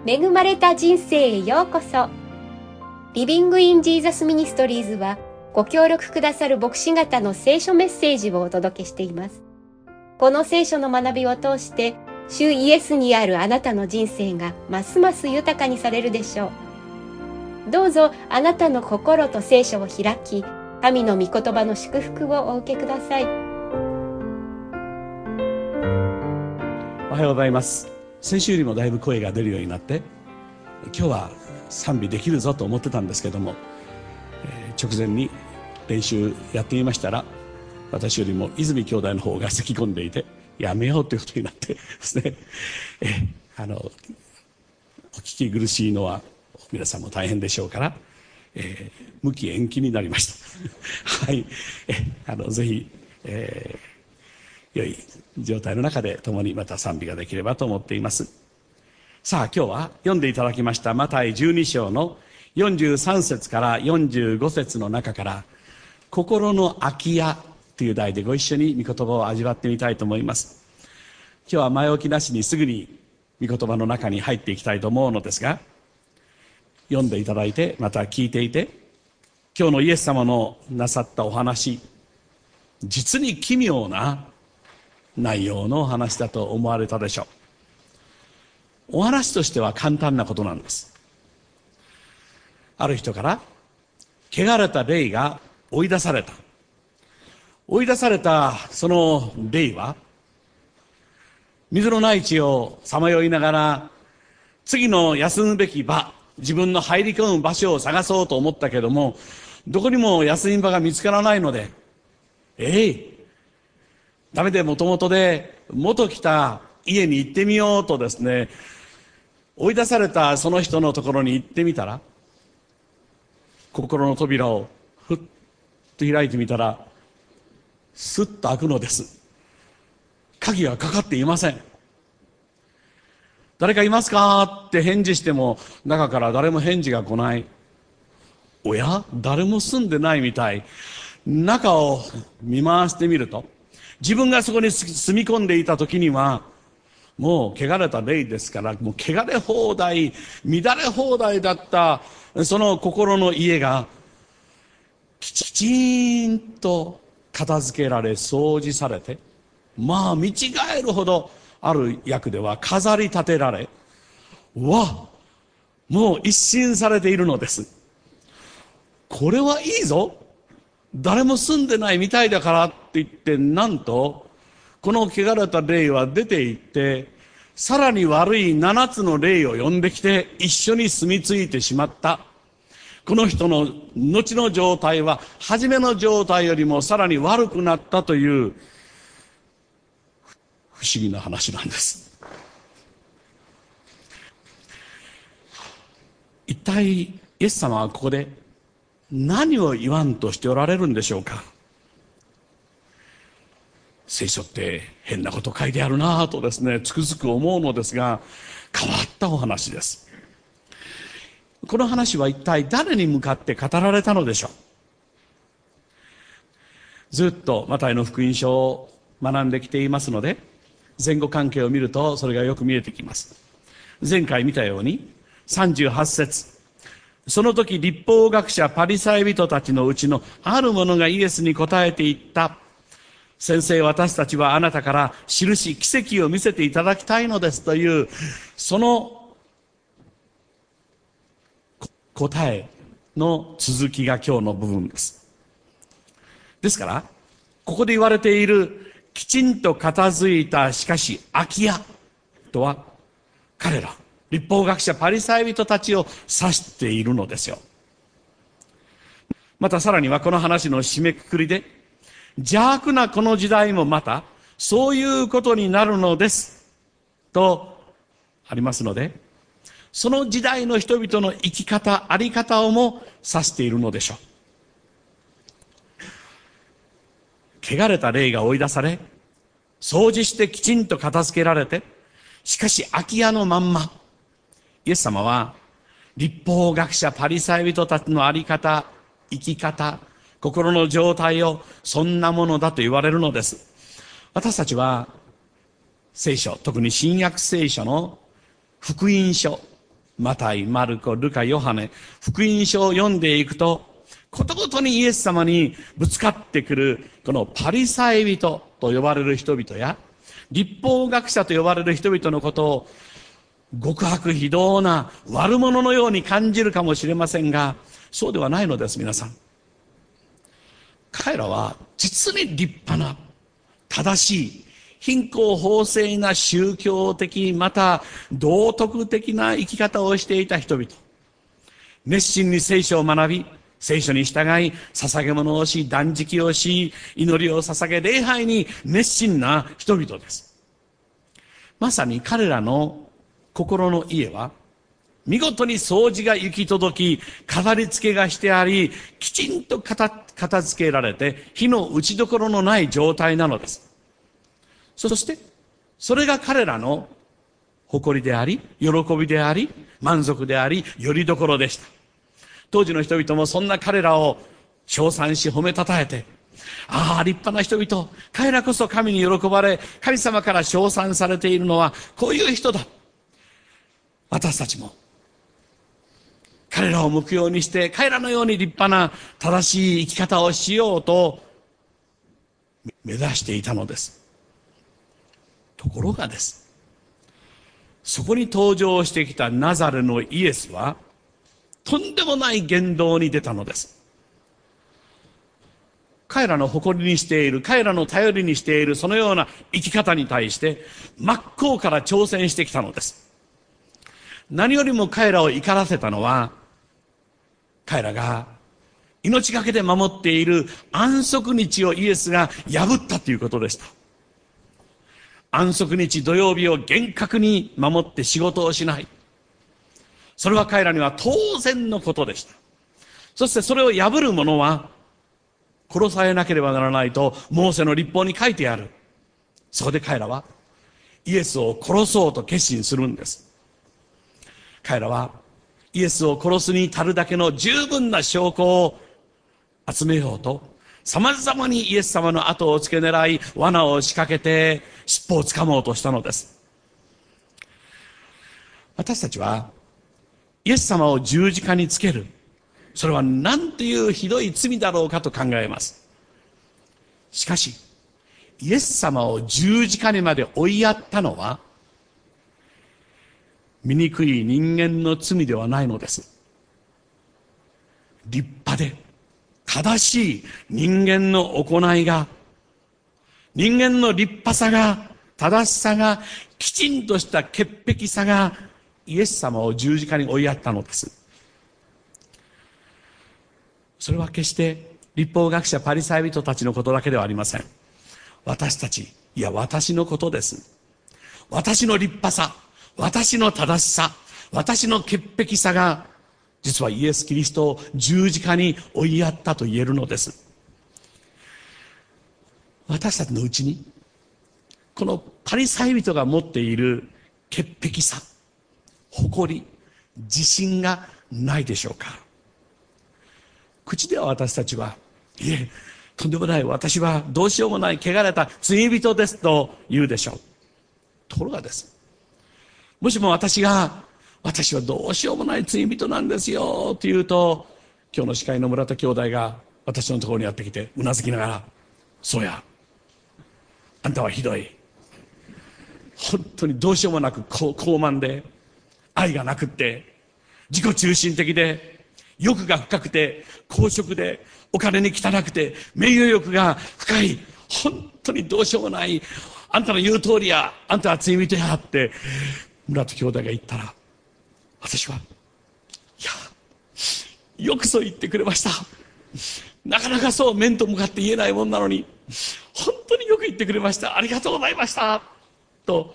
恵まれた人生へようこそ。リビングインジーザスミニストリーズはご協力くださる牧師方の聖書メッセージをお届けしています。この聖書の学びを通して主イエスにあるあなたの人生がますます豊かにされるでしょう。どうぞあなたの心と聖書を開き、神の御言葉の祝福をお受けください。 おはようございます。先週よりもだいぶ声が出るようになって、今日は賛美できるぞと思ってたんですけども、直前に練習やってみましたら、私よりも泉兄弟の方が咳き込んでいて、やめようということになってですね、お聞き苦しいのは皆さんも大変でしょうから、無期延期になりましたはい、ぜひ、良い状態の中で共にまた賛美ができればと思っています。さあ今日は読んでいただきましたマタイ12章の43節から45節の中から心の空き家という題でご一緒に御言葉を味わってみたいと思います。今日は前置きなしにすぐに御言葉の中に入っていきたいと思うのですが、読んでいただいてまた聞いていて、今日のイエス様のなさったお話、実に奇妙な内容のお話だと思われたでしょう。お話としては簡単なことなんです。ある人から汚れた霊が追い出された。追い出されたその霊は水のない地をさまよいながら次の休むべき場、自分の入り込む場所を探そうと思ったけども、どこにも休み場が見つからないので、ダメでもともとで元来た家に行ってみようとですね、追い出されたその人のところに行ってみたら、心の扉をふっと開いてみたらスッと開くのです。鍵がかかっていません。誰かいますかって返事しても中から誰も返事が来ない。おや、誰も住んでないみたい。中を見回してみると、自分がそこに住み込んでいた時にはもう汚れた霊ですから、もう汚れ放題、乱れ放題だったその心の家がきちんと片付けられ掃除されて、まあ見違えるほど、ある訳では飾り立てられ、もう一新されているのです。これはいいぞ、誰も住んでないみたいだからって言って、なんとこの汚れた霊は出て行って、さらに悪い7つの霊を呼んできて一緒に住み着いてしまった。この人の後の状態は初めの状態よりもさらに悪くなったという不思議な話なんです。一体イエス様はここで何を言わんとしておられるんでしょうか。聖書って変なこと書いてあるなぁとですね、つくづく思うのですが、変わったお話です。この話は一体誰に向かって語られたのでしょう。ずっとマタイの福音書を学んできていますので、前後関係を見るとそれがよく見えてきます。前回見たように38節、その時律法学者パリサイ人たちのうちのある者がイエスに答えて言った。先生、私たちはあなたから印、奇跡を見せていただきたいのですという、その答えの続きが今日の部分です。ですからここで言われているきちんと片付いたしかし空き家とは、彼ら律法学者パリサイ人たちを指しているのですよ。またさらにはこの話の締めくくりで、邪悪なこの時代もまたそういうことになるのですとありますので、その時代の人々の生き方、あり方をも指しているのでしょう。汚れた霊が追い出され、掃除してきちんと片付けられて、しかし空き家のまんま、イエス様は律法学者パリサイ人たちのあり方、生き方、心の状態をそんなものだと言われるのです。私たちは聖書、特に新約聖書の福音書、 マタイ、マルコ、ルカ、ヨハネ、福音書を読んでいくと、ことごとにイエス様にぶつかってくる、このパリサイ人と呼ばれる人々や、律法学者と呼ばれる人々のことを、極悪非道な悪者のように感じるかもしれませんが、そうではないのです、皆さん。彼らは実に立派な、正しい、貧困法制な宗教的、また道徳的な生き方をしていた人々。熱心に聖書を学び、聖書に従い、捧げ物をし、断食をし、祈りを捧げ、礼拝に熱心な人々です。まさに彼らの心の家は、見事に掃除が行き届き、飾り付けがしてあり、きちんと片付けられて、火の打ちどころのない状態なのです。そして、それが彼らの誇りであり、喜びであり、満足であり、よりどころでした。当時の人々もそんな彼らを称賛し褒めたたえて、ああ、立派な人々、彼らこそ神に喜ばれ、神様から称賛されているのはこういう人だ。私たちも彼らを目標にして、彼らのように立派な正しい生き方をしようと目指していたのです。ところがです。そこに登場してきたナザレのイエスは、とんでもない言動に出たのです。彼らの誇りにしている、彼らの頼りにしている、そのような生き方に対して、真っ向から挑戦してきたのです。何よりも彼らを怒らせたのは、彼らが命がけで守っている安息日をイエスが破ったということでした。安息日土曜日を厳格に守って仕事をしない。それは彼らには当然のことでした。そしてそれを破る者は殺されなければならないとモーセの律法に書いてある。そこで彼らはイエスを殺そうと決心するんです。彼らはイエスを殺すに足るだけの十分な証拠を集めようと、様々にイエス様の後をつけ狙い、罠を仕掛けて尻尾をつかもうとしたのです。私たちはイエス様を十字架につける、それはなんというひどい罪だろうかと考えます。しかしイエス様を十字架にまで追いやったのは醜い人間の罪ではないのです。立派で正しい人間の行いが、人間の立派さが、正しさが、きちんとした潔癖さがイエス様を十字架に追いやったのです。それは決して律法学者パリサイ人たちのことだけではありません。私たち、いや私のことです。私の立派さ、私の正しさ、私の潔癖さが実はイエス・キリストを十字架に追いやったと言えるのです。私たちのうちにこのパリサイ人が持っている潔癖さ、誇り、自信がないでしょうか。口では私たちは、いえ、とんでもない、私はどうしようもない汚れた罪人ですと言うでしょう。ところがです、もしも私はどうしようもない罪人なんですよと言うと、今日の司会の村田兄弟が私のところにやってきてうなずきながら、そうや、あんたはひどい、本当にどうしようもなく高慢で、愛がなくって、自己中心的で、欲が深くて、公職で、お金に汚くて、名誉欲が深い、本当にどうしようもない、あんたの言う通りや、あんたは罪人やって村田兄弟が言ったら、私は、いや、よくそう言ってくれました。なかなかそう面と向かって言えないもんなのに、本当によく言ってくれました。ありがとうございました。と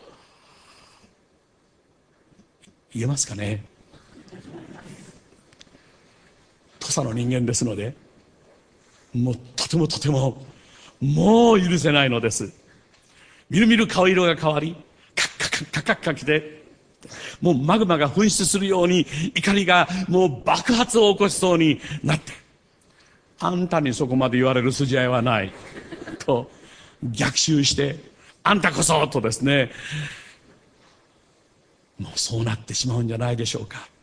言えますかね。土佐の人間ですので、もうとてももう許せないのです。みるみる顔色が変わり、カッカッカきて、もうマグマが噴出するように怒りがもう爆発を起こしそうになって、あんたにそこまで言われる筋合いはないと逆襲して、あんたこそとですね、もうそうなってしまうんじゃないでしょうか。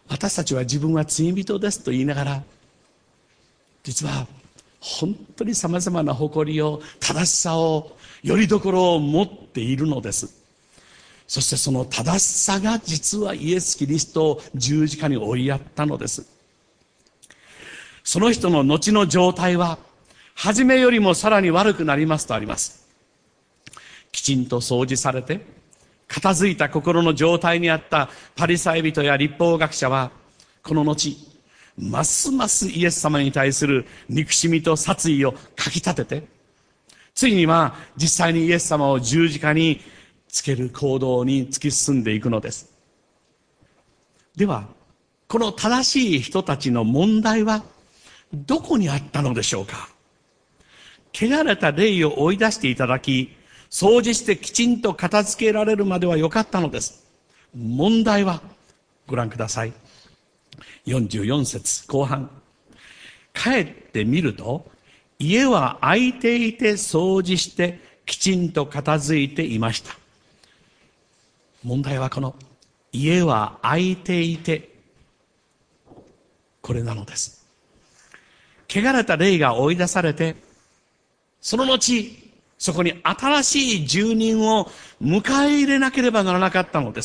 私たちは自分は罪人ですと言いながら、実は本当にさまざまな誇りを、正しさを、よりどころを持っているのです。そしてその正しさが実はイエス・キリストを十字架に追いやったのです。その人の後の状態は初めよりもさらに悪くなりますとあります。きちんと掃除されて片付いた心の状態にあったパリサイ人や律法学者は、この後ますますイエス様に対する憎しみと殺意をかき立てて、ついには実際にイエス様を十字架につける行動に突き進んでいくのです。ではこの正しい人たちの問題はどこにあったのでしょうか。汚れた霊を追い出していただき、掃除してきちんと片付けられるまではよかったのです。問題はご覧ください。44節後半。帰ってみると、家は空いていて掃除してきちんと片付いていました。問題はこの家は空いていて、これなのです。汚れた霊が追い出されて、その後そこに新しい住人を迎え入れなければならなかったのです。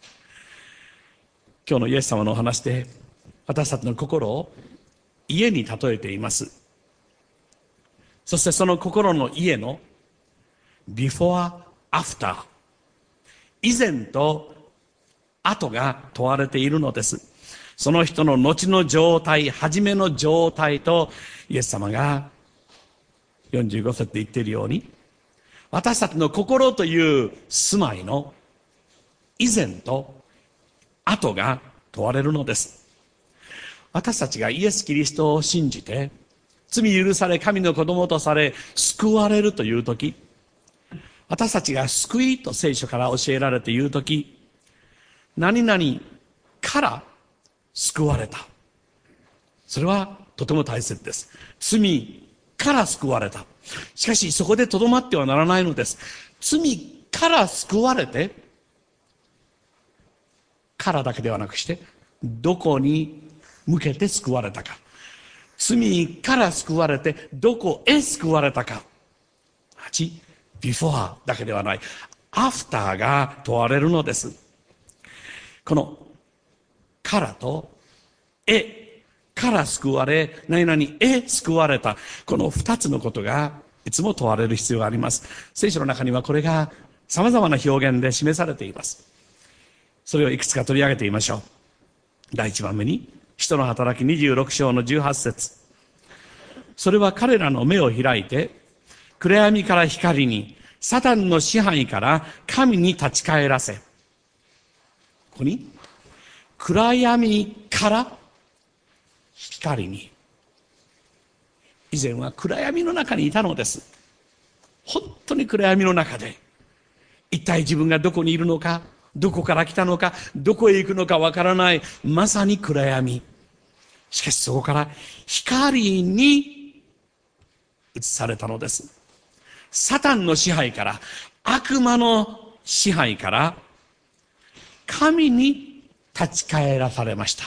今日のイエス様のお話で、私たちの心を家に例えています。そしてその心の家のビフォーアフター、以前と後が問われているのです。その人の後の状態、初めの状態と、イエス様が45節で言っているように、私たちの心という住まいの以前と後が問われるのです。私たちがイエス・キリストを信じて罪許され神の子供とされ救われるという時、私たちが救いと聖書から教えられている時、何々から救われた、それはとても大切です。罪から救われた。しかしそこでとどまってはならないのです。罪から救われて、からだけではなくして、どこに向けて救われたか。罪から救われて、どこへ救われたか。8、ビフォーだけではない。アフターが問われるのです。この、からと、から救われ、何々へ救われた。この二つのことがいつも問われる必要があります。聖書の中にはこれが様々な表現で示されています。それをいくつか取り上げてみましょう。第一番目に、使徒の働き26章の18節。それは彼らの目を開いて、暗闇から光に、サタンの支配から神に立ち返らせ。ここに、暗闇から光に。以前は暗闇の中にいたのです。本当に暗闇の中で、一体自分がどこにいるのか、どこから来たのか、どこへ行くのかわからない、まさに暗闇。しかしそこから光に移されたのです。サタンの支配から、悪魔の支配から、神に立ち返らされました。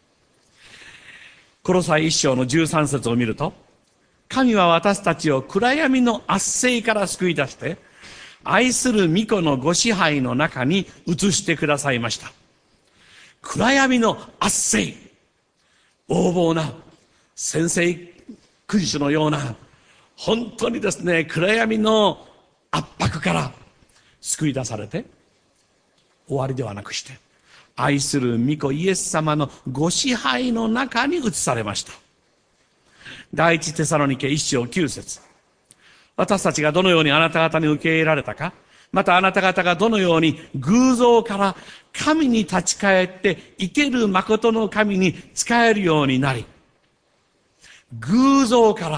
コロサイ1章の13節を見ると、神は私たちを暗闇の圧政から救い出して、愛する御子のご支配の中に移してくださいました。暗闇の圧政、横暴な先制君主のような、本当にですね、暗闇の圧迫から救い出されて、終わりではなくして、愛する御子イエス様のご支配の中に移されました。第一テサロニケ1章9節。私たちがどのようにあなた方に受け入れられたか、またあなた方がどのように偶像から神に立ち返って生ける誠の神に仕えるようになり、偶像から、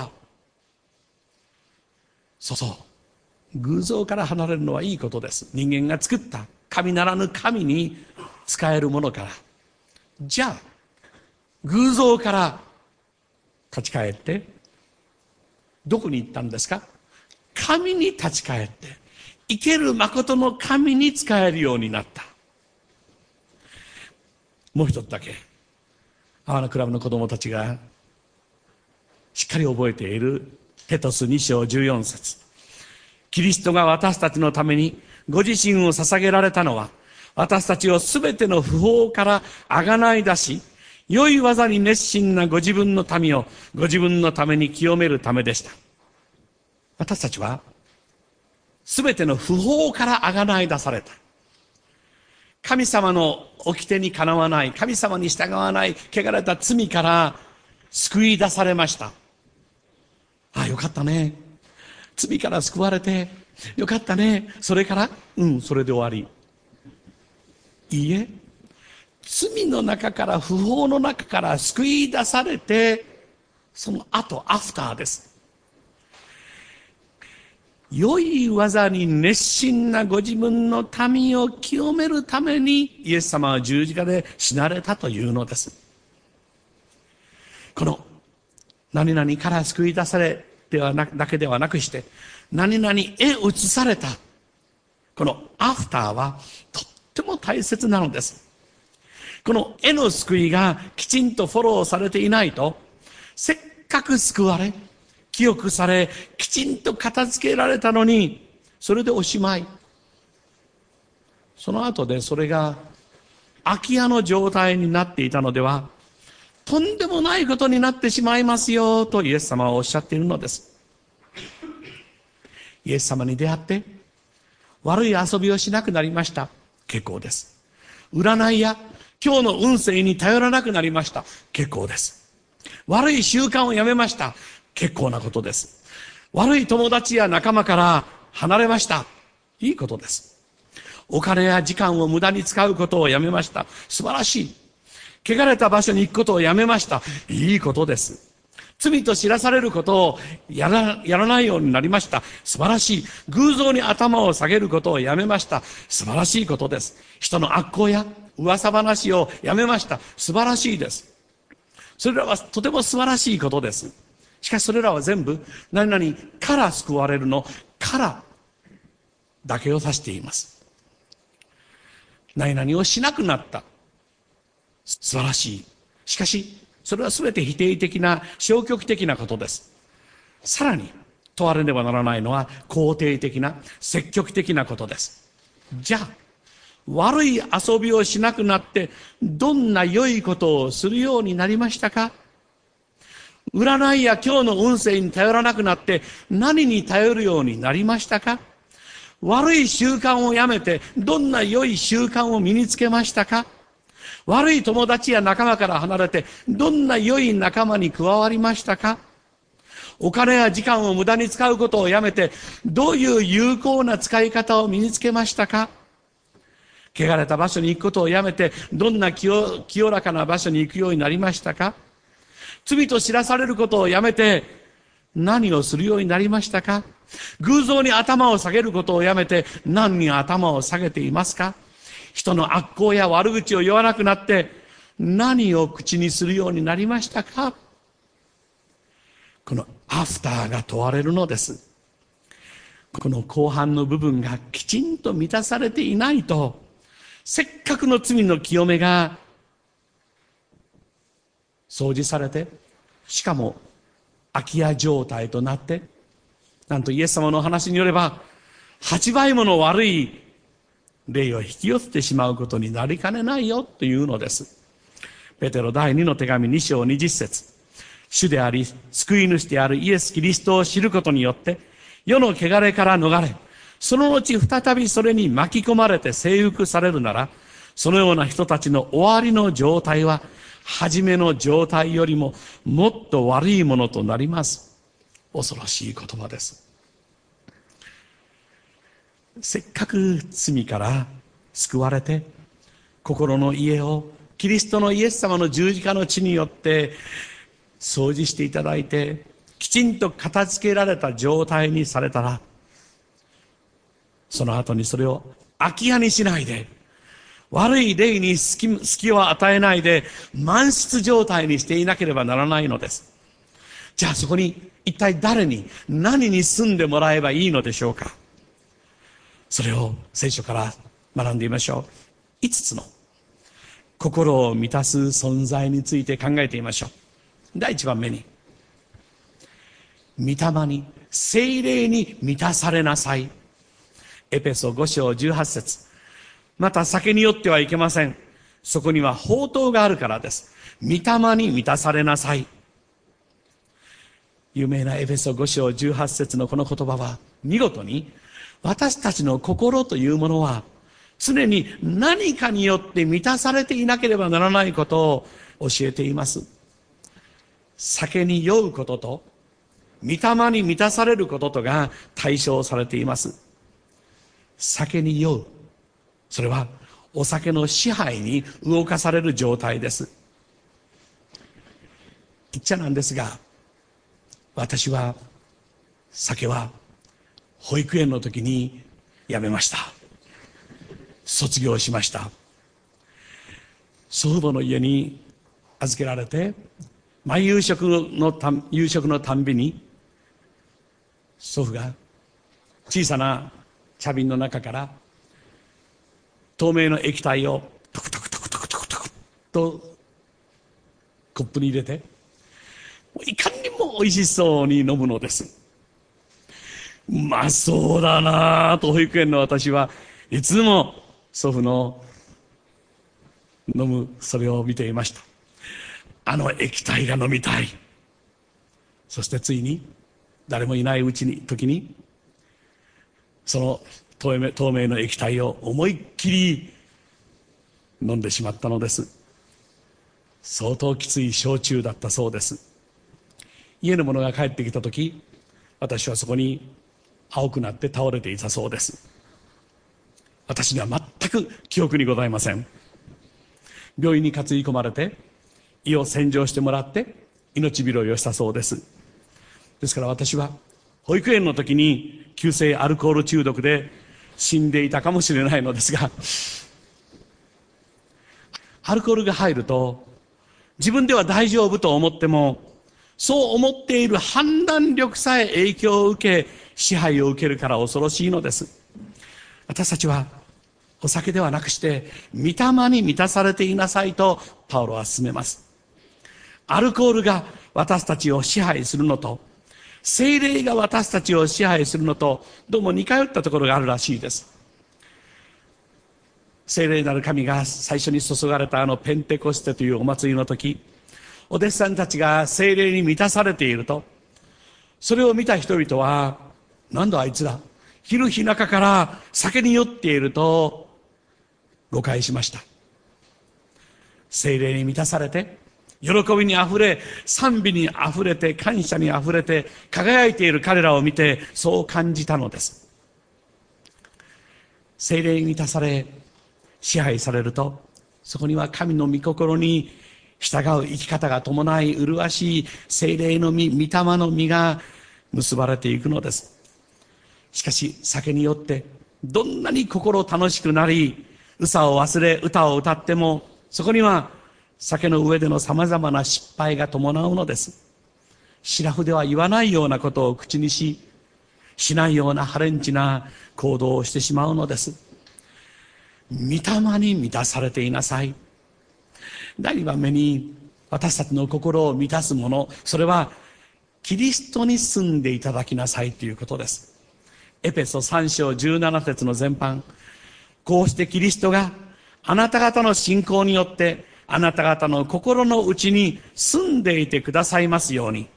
偶像から離れるのはいいことです。人間が作った神ならぬ神に仕えるものから。じゃあ偶像から立ち返ってどこに行ったんですか？神に立ち返って生ける誠の神に仕えるようになった。 もう一つだけ、アワナクラブの子供たちがしっかり覚えているテトス2章14節。キリストが私たちのためにご自身を捧げられたのは、私たちをすべての不法からあがない出し、良い技に熱心なご自分の民をご自分のために清めるためでした。私たちはすべての不法からあがない出された。神様の掟にかなわない、神様に従わない汚れた罪から救い出されました。ああ、よかったね。罪から救われてよかったね。それからそれで終わり。いいえ、罪の中から不法の中から救い出されて、その後アフターです。良い技に熱心なご自分の民を清めるためにイエス様は十字架で死なれたというのです。この何々から救い出されてはなだけではなくして、何々へ移されたこのアフターはとっても大切なのです。この絵の救いがきちんとフォローされていないと、せっかく救われ記憶されきちんと片付けられたのに、それでおしまい。その後でそれが空き家の状態になっていたのでは、とんでもないことになってしまいますよとイエス様はおっしゃっているのです。イエス様に出会って悪い遊びをしなくなりました。結構です。占いや今日の運勢に頼らなくなりました。結構です。悪い習慣をやめました。結構なことです。悪い友達や仲間から離れました。いいことです。お金や時間を無駄に使うことをやめました。素晴らしい。汚れた場所に行くことをやめました。いいことです。罪と知らされることをやらないようになりました。素晴らしい。偶像に頭を下げることをやめました。素晴らしいことです。人の悪行や噂話をやめました。素晴らしいです。それらはとても素晴らしいことです。しかしそれらは全部何々から救われるのからだけを指しています。何々をしなくなった。素晴らしい。しかしそれは全て否定的な消極的なことです。さらに問われねばならないのは肯定的な積極的なことです。じゃあ悪い遊びをしなくなってどんな良いことをするようになりましたか？占いや今日の運勢に頼らなくなって何に頼るようになりましたか？悪い習慣をやめてどんな良い習慣を身につけましたか？悪い友達や仲間から離れてどんな良い仲間に加わりましたか？お金や時間を無駄に使うことをやめてどういう有効な使い方を身につけましたか？汚れた場所に行くことをやめてどんな清らかな場所に行くようになりましたか？罪と知らされることをやめて何をするようになりましたか？偶像に頭を下げることをやめて何に頭を下げていますか？人の悪行や悪口を言わなくなって何を口にするようになりましたか？このアフターが問われるのです。この後半の部分がきちんと満たされていないと、せっかくの罪の清めが掃除されて、しかも空き家状態となって、なんとイエス様の話によれば8倍もの悪い霊を引き寄せてしまうことになりかねないよというのです。ペテロ第2の手紙2章20節。主であり救い主であるイエス・キリストを知ることによって世の汚れから逃れ、その後再びそれに巻き込まれて征服されるなら、そのような人たちの終わりの状態は初めの状態よりももっと悪いものとなります。恐ろしい言葉です。せっかく罪から救われて心の家をキリストのイエス様の十字架の血によって掃除していただいてきちんと片付けられた状態にされたら、その後にそれを空き家にしないで、悪い霊に隙を与えないで満室状態にしていなければならないのです。じゃあそこに一体誰に何に住んでもらえばいいのでしょうか。それを聖書から学んでみましょう。5つの心を満たす存在について考えてみましょう。第一番目に、御霊に、聖霊に満たされなさい。エペソ5章18節。また酒によってはいけません。そこには法灯があるからです。御霊に満たされなさい。有名なエペソ5章18節のこの言葉は、見事に私たちの心というものは常に何かによって満たされていなければならないことを教えています。酒に酔うことと御霊に満たされることとが対象されています。酒に酔う、それはお酒の支配に動かされる状態です。言っちゃなんですが、私は酒は保育園の時にやめました。卒業しました。祖父母の家に預けられて、毎夕食のたんびに祖父が小さな茶瓶の中から透明の液体をトクトクトクトクトクトクとコップに入れて、いかにも美味しそうに飲むのです。うまそうだなぁと保育園の私はいつも祖父の飲むそれを見ていました。あの液体が飲みたい。そしてついに誰もいないうちに時にその透明の液体を思いっきり飲んでしまったのです。相当きつい焼酎だったそうです。家の者が帰ってきた時、私はそこに青くなって倒れていたそうです。私には全く記憶にございません。病院に担ぎ込まれて胃を洗浄してもらって命拾いをしたそうです。ですから私は保育園の時に急性アルコール中毒で死んでいたかもしれないのですが、アルコールが入ると自分では大丈夫と思っても、そう思っている判断力さえ影響を受け支配を受けるから恐ろしいのです。私たちはお酒ではなくして御霊に満たされていなさいとパウロは勧めます。アルコールが私たちを支配するのと聖霊が私たちを支配するのとどうも似通ったところがあるらしいです。聖霊なる神が最初に注がれたペンテコステというお祭りの時、お弟子さんたちが聖霊に満たされていると、それを見た人々は、なんだあいつら昼日中から酒に酔っていると誤解しました。聖霊に満たされて喜びにあふれ、賛美にあふれて、感謝にあふれて輝いている彼らを見てそう感じたのです。聖霊に満たされ支配されると、そこには神の御心に従う生き方が伴い、麗しい聖霊の御霊の実が結ばれていくのです。しかし酒によってどんなに心楽しくなり、憂さを忘れ歌を歌っても、そこには酒の上での様々な失敗が伴うのです。シラフでは言わないようなことを口にしないようなハレンチな行動をしてしまうのです。御霊に満たされていなさい。第2番目に、私たちの心を満たすもの、それはキリストに住んでいただきなさいということです。エペソ3章17節の前半、こうしてキリストがあなた方の信仰によってあなた方の心の内に住んでいてくださいますように。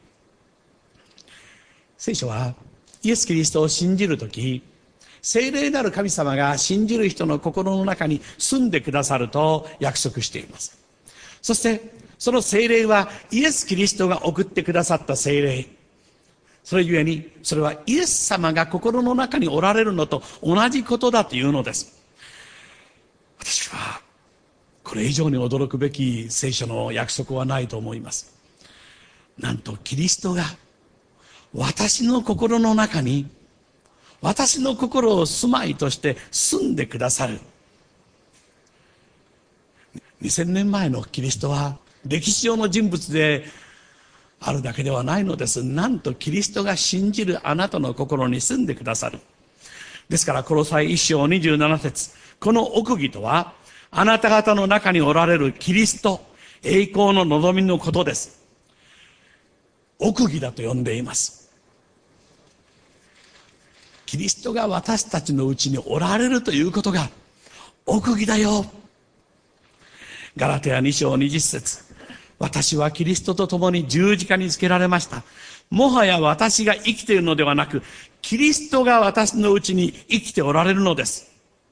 聖書はイエス・キリストを信じるとき、聖霊なる神様が信じる人の心の中に住んでくださると約束しています。そしてその聖霊はイエス・キリストが送ってくださった聖霊。それゆえにそれはイエス様が心の中におられるのと同じことだというのです。私はこれ以上に驚くべき聖書の約束はないと思います。なんとキリストが私の心の中に、私の心を住まいとして住んでくださる。2000年前のキリストは歴史上の人物であるだけではないのです。なんとキリストが信じるあなたの心に住んでくださる。ですからコロサイ1章27節、この奥義とはあなた方の中におられるキリスト、栄光の望みのことです。奥義だと呼んでいます。キリストが私たちのうちにおられるということが奥義だよ。ガラテヤ2章20節、私はキリストと共に十字架につけられました。もはや私が生きているのではなく、キリストが私のうちに生きておられるのです。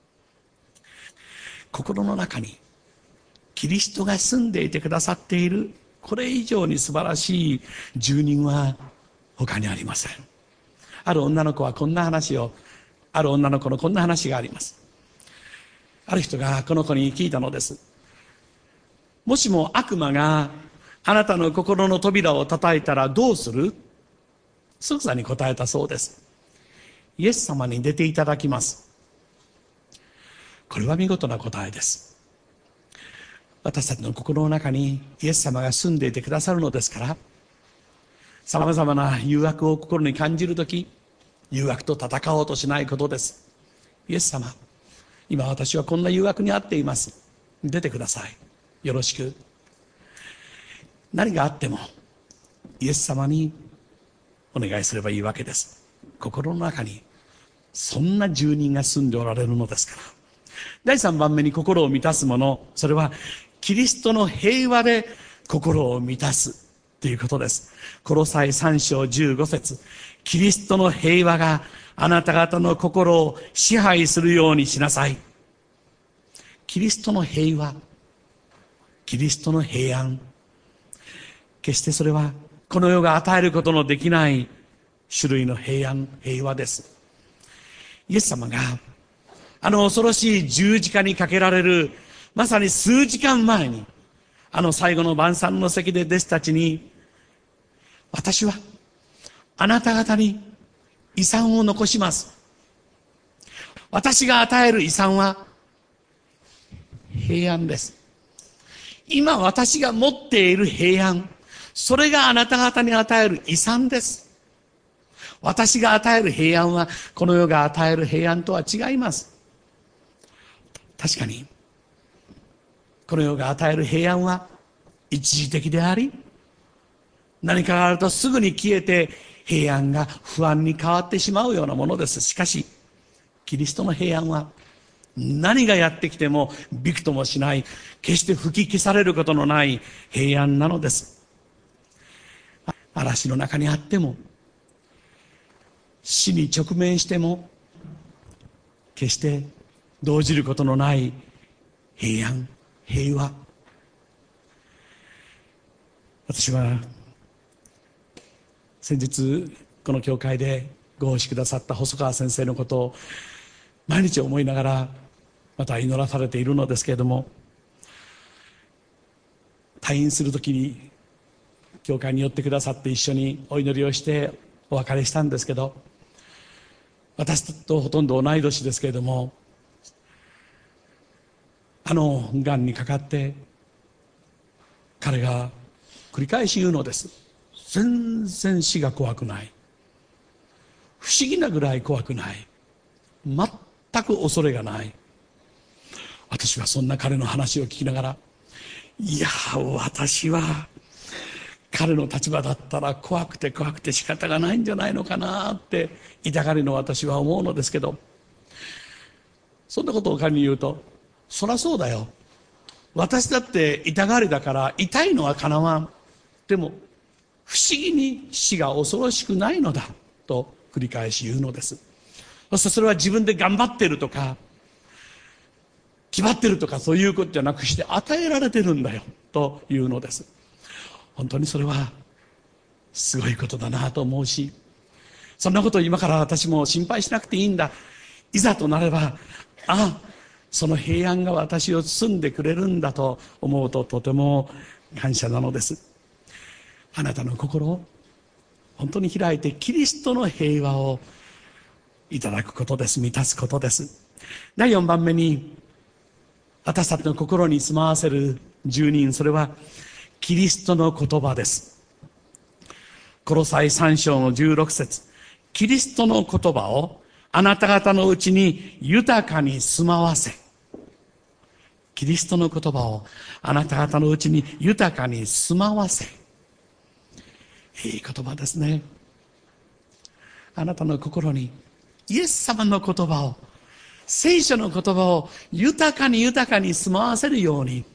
心の中にキリストが住んでいてくださっている、これ以上に素晴らしい住人は他にありません。ある女の子のこんな話があります。ある人がこの子に聞いたのです。もしも悪魔があなたの心の扉を叩いたらどうする？即座に答えたそうです。イエス様に出ていただきます。これは見事な答えです。私たちの心の中にイエス様が住んでいてくださるのですから、さまざまな誘惑を心に感じるとき、誘惑と戦おうとしないことです。イエス様、今私はこんな誘惑に遭っています。出てください。よろしく。何があってもイエス様にお願いすればいいわけです。心の中にそんな住人が住んでおられるのですから。第3番目に心を満たすもの、それはキリストの平和で心を満たすということです。コロサイ3章15節、キリストの平和があなた方の心を支配するようにしなさい。キリストの平和、キリストの平安、決してそれはこの世が与えることのできない種類の平安、平和です。イエス様があの恐ろしい十字架にかけられるまさに数時間前に、最後の晩餐の席で弟子たちに、私はあなた方に遺産を残します。私が与える遺産は平安です。今私が持っている平安、それがあなた方に与える遺産です。私が与える平安はこの世が与える平安とは違います。確かにこの世が与える平安は一時的であり、何かがあるとすぐに消えて平安が不安に変わってしまうようなものです。しかしキリストの平安は何がやってきてもびくともしない、決して吹き消されることのない平安なのです。嵐の中にあっても、死に直面しても、決して動じることのない平安、平和。私は先日この教会でご奉仕くださった細川先生のことを毎日思いながらまた祈らされているのですけれども、退院するときに教会に寄ってくださって一緒にお祈りをしてお別れしたんですけど、私とほとんど同い年ですけれども、がんにかかって彼が繰り返し言うのです。全然死が怖くない、不思議なぐらい怖くない、全く恐れがない。私はそんな彼の話を聞きながら、いや私は彼の立場だったら怖くて仕方がないんじゃないのかなって痛がりの私は思うのですけど、そんなことを彼に言うと、そりゃそうだよ、私だって痛がりだから痛いのはかなわん、でも不思議に死が恐ろしくないのだと繰り返し言うのです。そしてそれは自分で頑張ってるとか気張ってるとかそういうことじゃなくして、与えられてるんだよというのです。本当にそれはすごいことだなと思うし、そんなことを今から私も心配しなくていいんだ、いざとなればその平安が私を包んでくれるんだと思うと、とても感謝なのです。あなたの心を本当に開いてキリストの平和をいただくことです。満たすことです。第4番目に私たちの心に住まわせる住人、それはキリストの言葉です。コロサイ3章の16節、キリストの言葉をあなた方のうちに豊かに住まわせ、 キリストの言葉をあなた方のうちに豊かに住まわせ。いい言葉ですね。あなたの心にイエス様の言葉を、聖書の言葉を豊かに住まわせるように。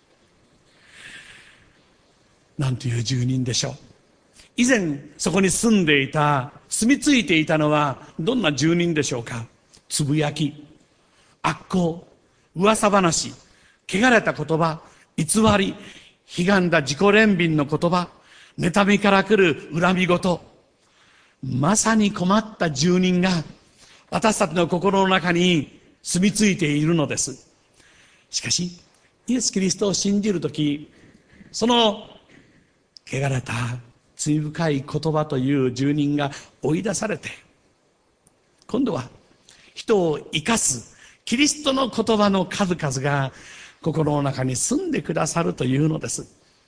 なんという住人でしょう。以前そこに住み着いていたのはどんな住人でしょうか。つぶやき、悪行、噂話、汚れた言葉、偽り、悲願だ自己憐憫の言葉、妬みから来る恨み事。まさに困った住人が私たちの心の中に住み着いているのです。しかしイエス・キリストを信じるとき、その汚れた罪深い言葉という住人が追い出されて、今度は人を生かすキリストの言葉の数々が心の中に住んでくださるというのです。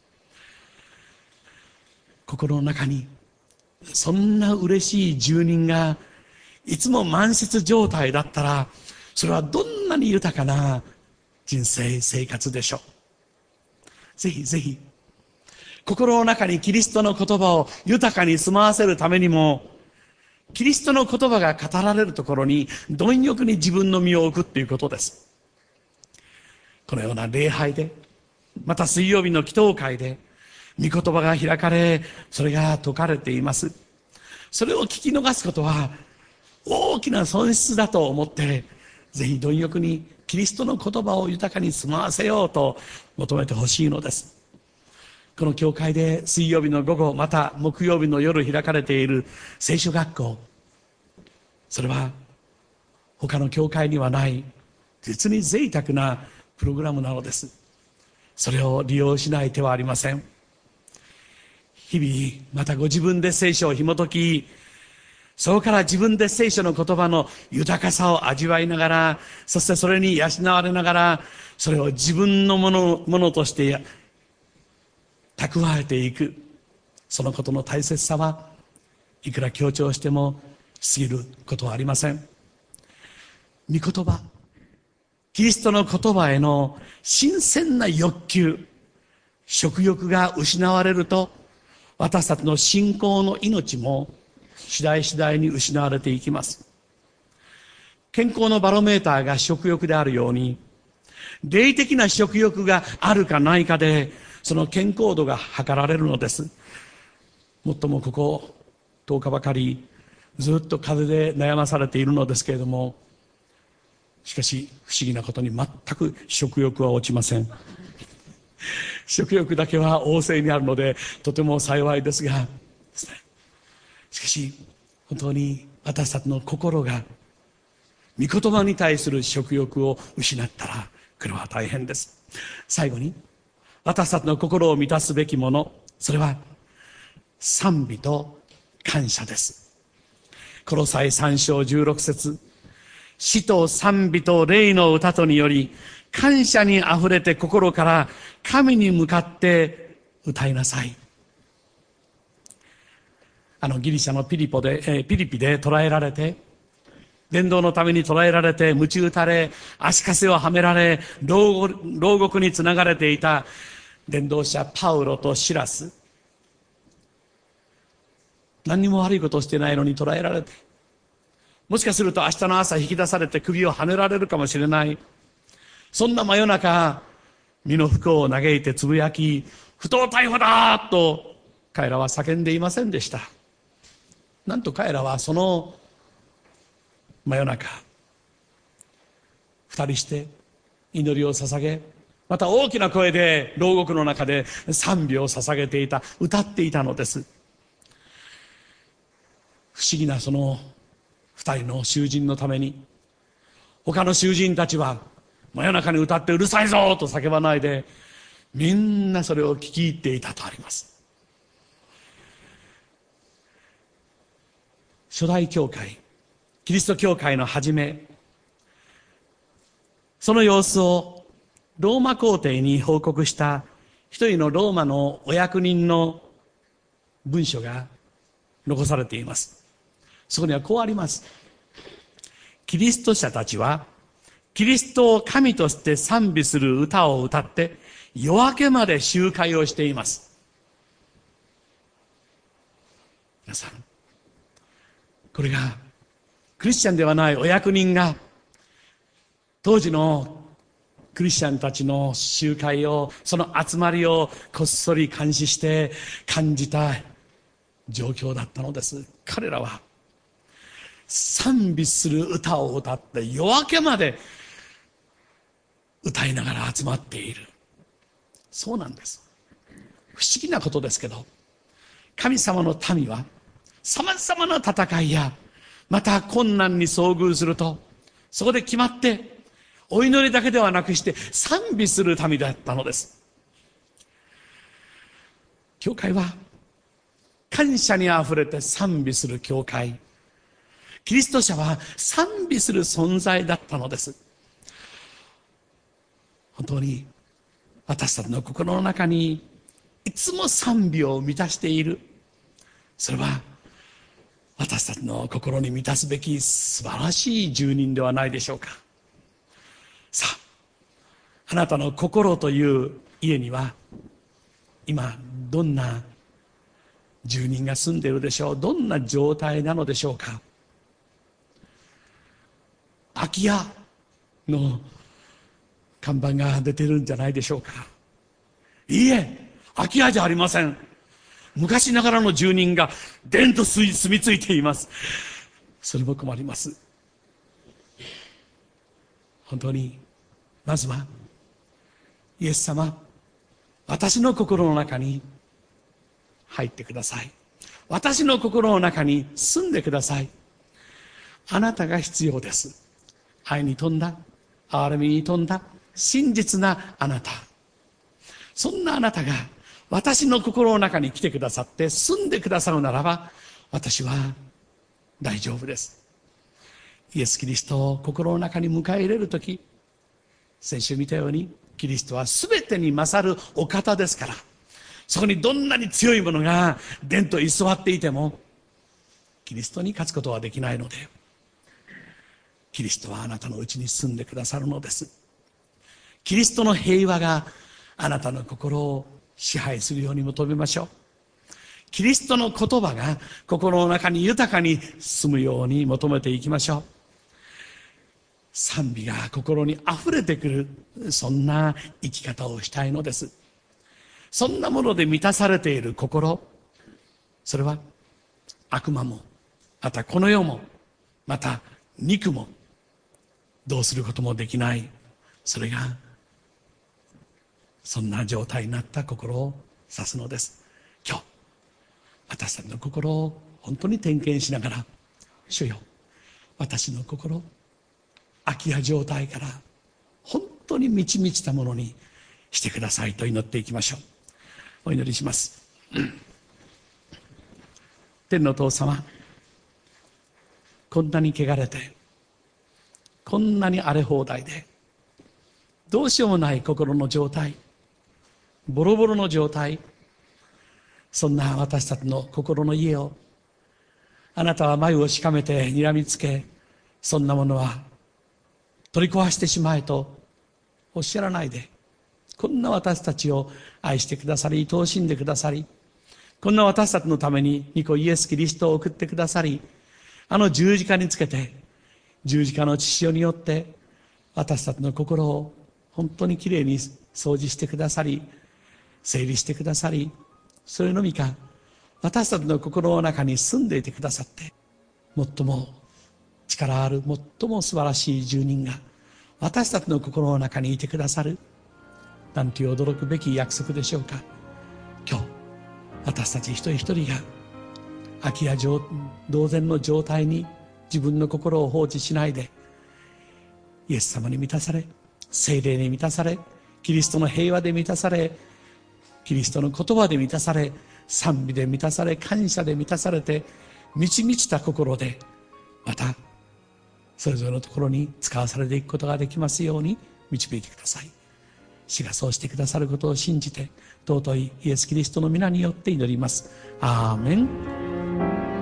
心の中にそんな嬉しい住人がいつも満室状態だったら、それはどんなに豊かな人生生活でしょう。ぜひぜひ心の中にキリストの言葉を豊かに住まわせるためにも、キリストの言葉が語られるところに貪欲に自分の身を置くということです。このような礼拝で、また水曜日の祈祷会で御言葉が開かれ、それが説かれています。それを聞き逃すことは大きな損失だと思って、ぜひ貪欲にキリストの言葉を豊かに住まわせようと求めてほしいのです。この教会で水曜日の午後、また木曜日の夜開かれている聖書学校、それは他の教会にはない実に贅沢なプログラムなのです。それを利用しない手はありません。日々またご自分で聖書を紐解き、そこから自分で聖書の言葉の豊かさを味わいながら、そしてそれに養われながら、それを自分のものとして蓄えていく、そのことの大切さはいくら強調しても過ぎることはありません。御言葉、キリストの言葉への新鮮な欲求、食欲が失われると、私たちの信仰の命も次第に失われていきます。健康のバロメーターが食欲であるように、霊的な食欲があるかないかでその健康度が測られるのです。もっともここ10日ばかりずっと風邪で悩まされているのですけれども、しかし不思議なことに全く食欲は落ちません。食欲だけは旺盛にあるのでとても幸いですが、しかし本当に私たちの心が御言葉に対する食欲を失ったら、これは大変です。最後に私たちの心を満たすべきもの、それは賛美と感謝です。コロサイ3章16節、詩と賛美と霊の歌とにより感謝にあふれて心から神に向かって歌いなさい。ギリシャのピリピで捕らえられて、伝道のために捕らえられて、鞭打たれ、足かせをはめられ、牢獄につながれていた伝道者パウロとシラス。何にも悪いことをしてないのに捕らえられて、もしかすると明日の朝引き出されて首をはねられるかもしれない。そんな真夜中、身の不幸を嘆いてつぶやき、不当逮捕だと彼らは叫んでいませんでした。なんと彼らはその真夜中、二人して祈りを捧げ、また大きな声で牢獄の中で賛美を捧げていた、歌っていたのです。不思議なその二人の囚人のために、他の囚人たちは真夜中に歌ってうるさいぞと叫ばないで、みんなそれを聞き入っていたとあります。初代教会、キリスト教会の初め、その様子をローマ皇帝に報告した一人のローマのお役人の文書が残されています。そこにはこうあります。キリスト者たちはキリストを神として賛美する歌を歌って、夜明けまで集会をしています。皆さん、これがクリスチャンではないお役人が当時のクリスチャンたちの集会を、その集まりをこっそり監視して感じた状況だったのです。彼らは賛美する歌を歌って夜明けまで歌いながら集まっている。そうなんです。不思議なことですけど、神様の民は様々な戦いやまた困難に遭遇すると、そこで決まってお祈りだけではなくして賛美する民だったのです。教会は感謝にあふれて賛美する教会。キリスト者は賛美する存在だったのです。本当に私たちの心の中にいつも賛美を満たしている。それは私たちの心に満たすべき素晴らしい住人ではないでしょうか。さあ、あなたの心という家には今どんな住人が住んでいるでしょう。どんな状態なのでしょうか。空き家の看板が出てるんじゃないでしょうか。いいえ、空き家じゃありません。昔ながらの住人が伝と住み着いています。それも困ります。本当にまずはイエス様、私の心の中に入ってください。私の心の中に住んでください。あなたが必要です。愛に富んだ、憐れみに富んだ真実なあなた。そんなあなたが私の心の中に来てくださって住んでくださるならば、私は大丈夫です。イエス・キリストを心の中に迎え入れるとき、先週見たようにキリストは全てに勝るお方ですから、そこにどんなに強いものが伝と居座っていてもキリストに勝つことはできないので、キリストはあなたのうちに住んでくださるのです。キリストの平和があなたの心を支配するように求めましょう。キリストの言葉が心の中に豊かに住むように求めていきましょう。賛美が心にあふれてくる、そんな生き方をしたいのです。そんなもので満たされている心、それは悪魔もまたこの世もまた肉もどうすることもできない、それがそんな状態になった心を指すのです。今日私たちの心を本当に点検しながら、主よ、私の心、空き家状態から本当に満ち満ちたものにしてくださいと祈っていきましょう。お祈りします。天の父様、こんなに汚れて、こんなに荒れ放題で、どうしようもない心の状態、ボロボロの状態、そんな私たちの心の家をあなたは眉をしかめて睨みつけ、そんなものは取り壊してしまえとおっしゃらないで、こんな私たちを愛してくださり、愛しんでくださり、こんな私たちのために御子イエス・キリストを送ってくださり、あの十字架につけて、十字架の血潮によって私たちの心を本当にきれいに掃除してくださり、整理してくださり、それのみか私たちの心の中に住んでいてくださって、最も力ある、最も素晴らしい住人が私たちの心の中にいてくださる、なんていう驚くべき約束でしょうか。今日私たち一人一人が空き家同然の状態に自分の心を放置しないで、イエス様に満たされ、聖霊に満たされ、キリストの平和で満たされ、キリストの言葉で満たされ、賛美で満たされ、感謝で満たされて、満ち満ちた心でまたそれぞれのところに使わされていくことができますように導いてください。主がそうしてくださることを信じて、尊いイエス・キリストの皆によって祈ります。アーメン。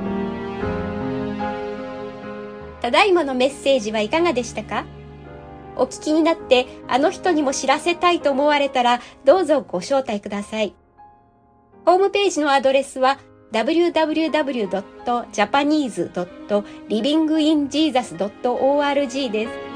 ただいまのメッセージはいかがでしたか？ お聞きになってあの人にも知らせたいと思われたらどうぞご招待ください。ホームページのアドレスは www.japanese.livinginjesus.org です。